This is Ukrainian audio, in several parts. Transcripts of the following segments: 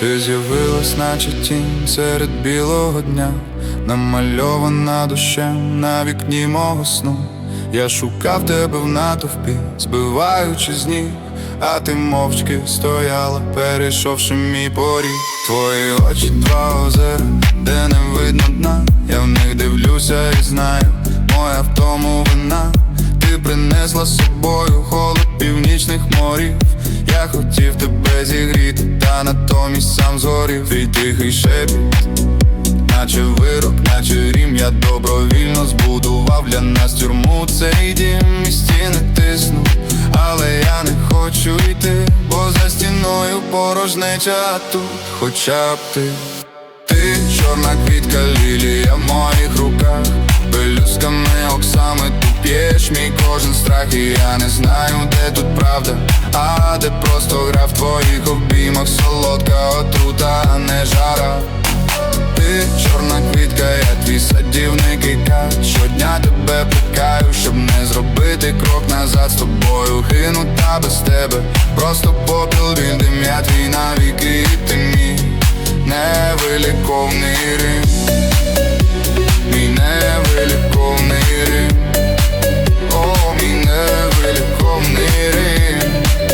Ти з'явилась, наче тінь серед білого дня, намальована дощем на вікні мого сну. Я шукав тебе в натовпі, збиваючи з ніг, а ти мовчки стояла, перейшовши мій поріг. Твої очі, два озера, де не видно дна. Я в них дивлюся і знаю, моя в тому вина. Ти принесла з собою холод північних морів. Я хотів тебе зігріти, та натомість сам згорів. Твій тихий шепіт, наче вирок, наче рім. Я добровільно збудував для нас тюрму. Цей дім і стіни тиснуть, але я не хочу йти, бо за стіною порожнеча, а тут хоча б ти. Ти чорна квітка, лілія в моїх руках, пелюстками оксами ти п'єш мій кожен страх. І я не знаю, де тут правда, а де просто гра. В твоїх обіймах солодка отрута, а не жара. Ти чорна квітка, я твій садівник і кат. Щодня тебе плекаю, щоб не зробити крок назад. З тобою гину, та без тебе просто попіл, біль, дим. Я твій навіки, і ти мій невиліковний Рим. Мій невиліковний Рим. О, мій невиліковний Рим.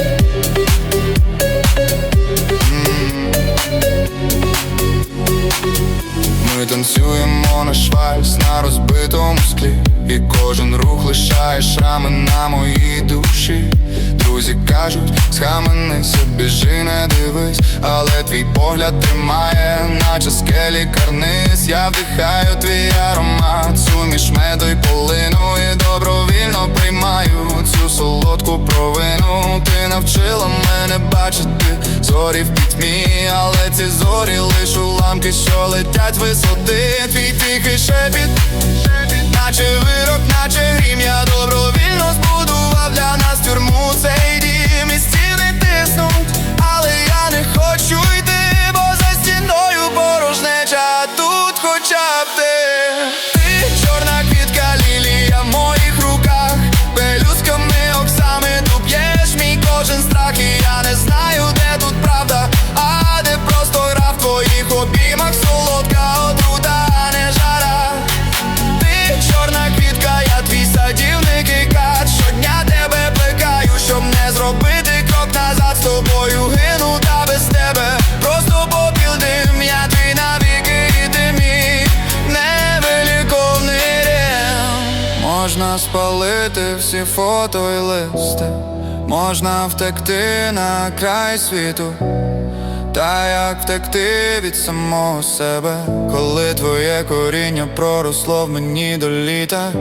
Ми танцюємо наш вальс на розбитому склі, і кожен рух лишає шрами на моїй душі. Друзі кажуть, схаменися, біжи, не дивись, але твій погляд тримає, наче скелі карниз. Я вдихаю твій аромат, суміш меду й полину, і добровільно приймаю цю солодку провину. Ти навчила мене бачити зорі в пітьмі, але ці зорі лиш уламки, що летять висоти. Твій тихий шепіт, наче вирок, наче грім. Я добровільно збудував для нас тюрму. Цей дім і стіни тиснуть, але я не хочу йти, бо за стіною порожнеча, а тут хоча б ти. Ти чорна квітка, лілія в моїх руках, пелюстками оксами ти п'єш мій кожен страх. І я не знаю, де тут правда, а де просто гра. В твоїх обіймах солодка отрута, а не жара. Ти чорна квітка, я твій садівник і кат. Щодня тебе плекаю, щоб не зробити крок назад. З тобою гину, та без тебе просто попіл, дим. Я твій навіки, і ти мій невиліковний Рим. Можна спалити всі фото і листи, можна втекти на край світу. Та як втекти від самого себе, коли твоє коріння проросло в мені до літа?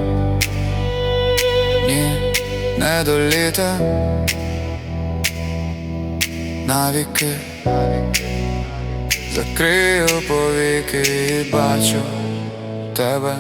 Ні, не до літа. Навіки закрию повіки і бачу тебе.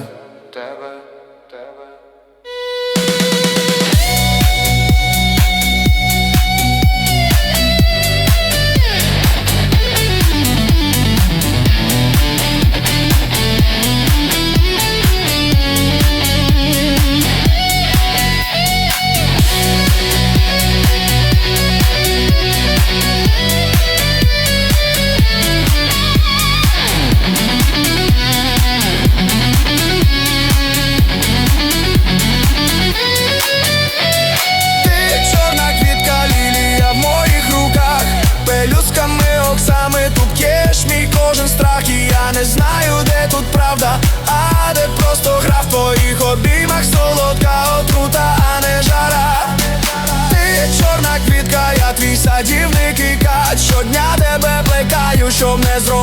І я не знаю, де тут правда, а де просто гра. В твоїх обіймах солодка отрута, а не жара. Ти чорна квітка, я твій садівник і кат. Щодня тебе плекаю, щоб не зробити